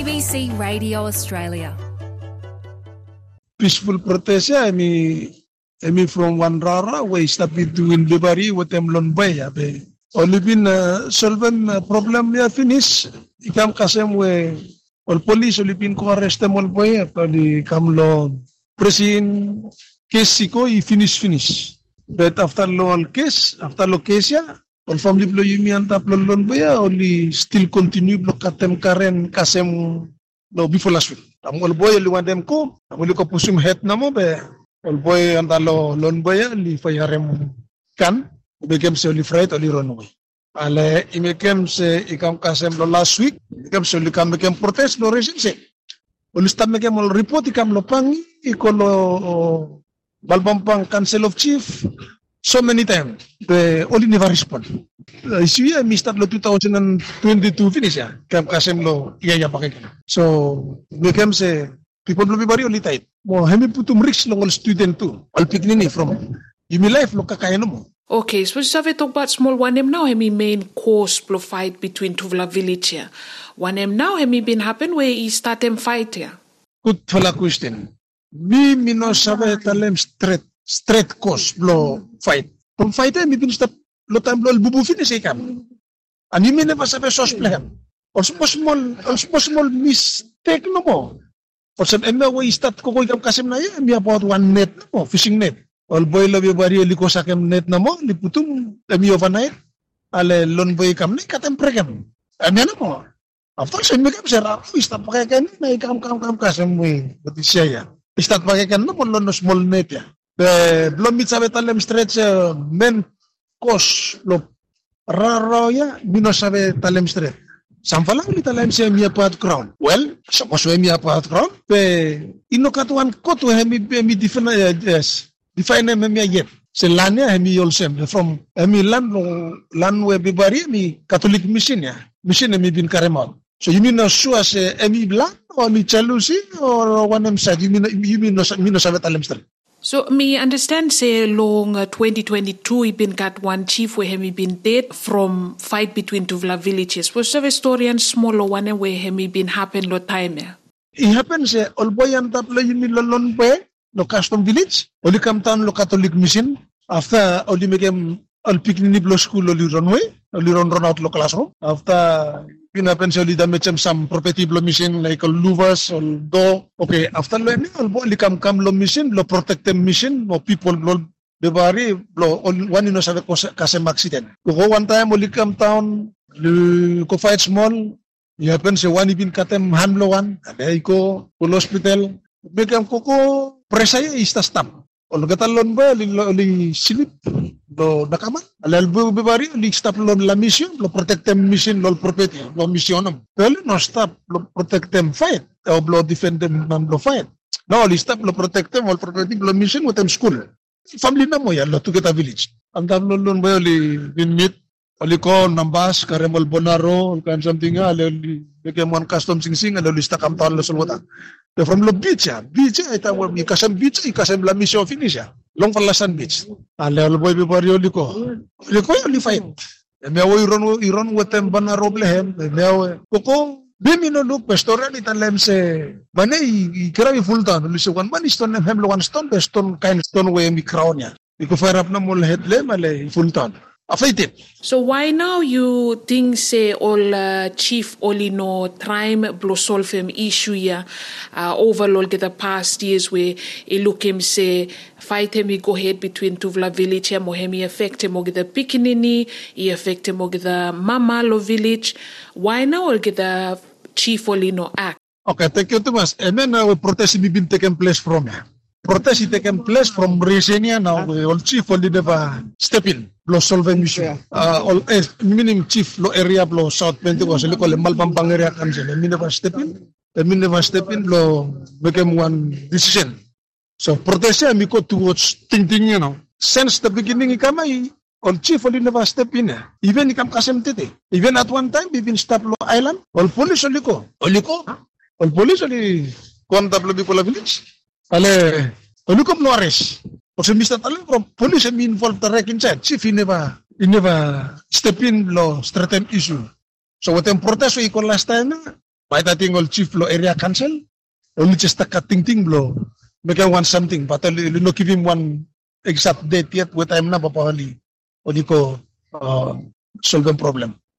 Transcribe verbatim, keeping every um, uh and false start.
A B C Radio Australia. Peaceful protest, yeah, I mean, I mean from Wanrara, we start between Bibari with them Lonbay, abe. Only been uh, solving uh, problem, yeah, finish. Ikam kasem we, all police only been ko arrest them all boy, after the come law, pressing case siko, he finish finish. But after law case, after law case, yeah, all family blow you me and tap lon boy, only still continue block katem karen kasem no before last week. Ang all boy only want them ko, ang only ko pusum head na mo be. All boy and lo lon boy li fayarem kan, became se only fright only run away. Ale imekem se ikam kasem lo last week, ikam se only kam mekem protest lo reason se. Only start mekem all report ikam lo pangi, ikolo balbampang cancel of chief. So many times, the only never respond. Isu ya mi start lo two thousand twenty-two finish ya, kam kasem lo iya ya pakai. So mekem se people lebih bari only tight. Mo hemi putum risk lo student tu, all piknini from Yumi life lo kakayan mo. Okay, so we talk about small one em now. Hemi main cause blow fight between Tuvla village here. One em now hemi been happen where he start them fight here. Good fala question. Mi mino sabe talem straight straight cause blow fight. From fight mi bin start lo time blow bubu finish ikam. Ani mi never sabe sos plan. Also small also small mistake no mo. For some emme way start ko ko ikam kasem na ya mi about one net mo fishing net. All boy labi bari liko sakem net na mo liputum emi overnight ale lon boy kam ni katem pregam. Ami na mo. After sen mi kam sera start pakai kan na ikam kam kam kasem mo betisya ya. Start pakai kan no lon small net ya. Be belum bisa betalem stretch men kos lo raro ya mino sabe talem stretch. Samfalang kita lem se mi apat crown. Well, suppose we mi apat crown. Pe inokatuan kotu hemi mi define yes. Define hemi yet. Se lania hemi yolsem from hemi land land we bibari mi Catholic mission ya. Mission hemi bin karemot. So you mean no sure se hemi land or mi chalusi or one em said you mean you mean no mi no sabe talem stretch. So me understand say long uh, twenty twenty-two he been got one chief where he been dead from fight between Tuvla villages. Was the story and smaller one where he been happen lo time ya? It happens say all boy and tap lo yumi lo lon boy lo custom village. Only come town lo Catholic mission. After only make him all picnic lo school only run away. Only run run out lo classroom. After it happens only that make some property lo mission like all louvers or do. Okay, after lo ni all boy only come come lo mission lo protect them mission mo people lo bebari lo one ino sabe kasem accident. Ko one time only come town ko fight small. It happens say one ibin katem hanlo one. Ada iko ko hospital. Become koko presaya ista stop. Olo katalon ba li li silip lo nakaman. Alal bu bebari li stop lo la mission lo protect them mission lo property lo missionam. Well no stop lo protect them fight o lo defend them non lo fight. No li stop lo protect them lo property lo mission with them school. Family na mo ya lo to get a village. Ang tamlo lon ba li bin meet oli ko nambas karemol bonaro kan something ale li bigyan mo custom sing sing ale lista kam taon lo sulwata. The from the beach ya, beach ya, ita mo ikasam beach, ikasam la mission finish ya. Long Palasan beach. Ale all boy bibari oli ko. Oli ko oli fight. Me awo iron iron wetem bana roblehem. Me awo koko bimino look pastoral italem se bane ikrawi full town. Oli se one man stone hem lo one stone, stone kind stone we mi crown ya. Iko fire up na mo headlem ale full town. Affected. So why now you think say all uh, chief only no try blow solve him issue ya uh, overall get the past years where he look him say fight him he go ahead between Tuvla village him or him he affect him or get the Pikinini he affect him or get the Mamalo village. Why now or get the chief only no act? Okay, thank you Thomas. And then uh, protest been taken place from here. Protest is taken place from Resenia now. The all chief only never step in. Blow solve issue. Uh, all eh, meaning chief lo area blow South Pentecost. Lo call Malpampang area comes in. Me never step in. Me never step in. Blow became one decision. So protest me go towards thinking you know. Since the beginning ikamay all chief only never step in. Even ikam kasem tete. Even at one time even stop lo island. All police only ko. Only ko. All police only contact lo Bicola village. Ale, only come no arrest. Because Mister Talent from police have been involved direct inside. Chief, he never, he never step in law, straighten issue. So what them protest we call last time, Might I think all chief lo area council, only just a cutting thing blow, make I want something, but only you know give him one exact date yet what time na papahali, only ko uh, solve the problem.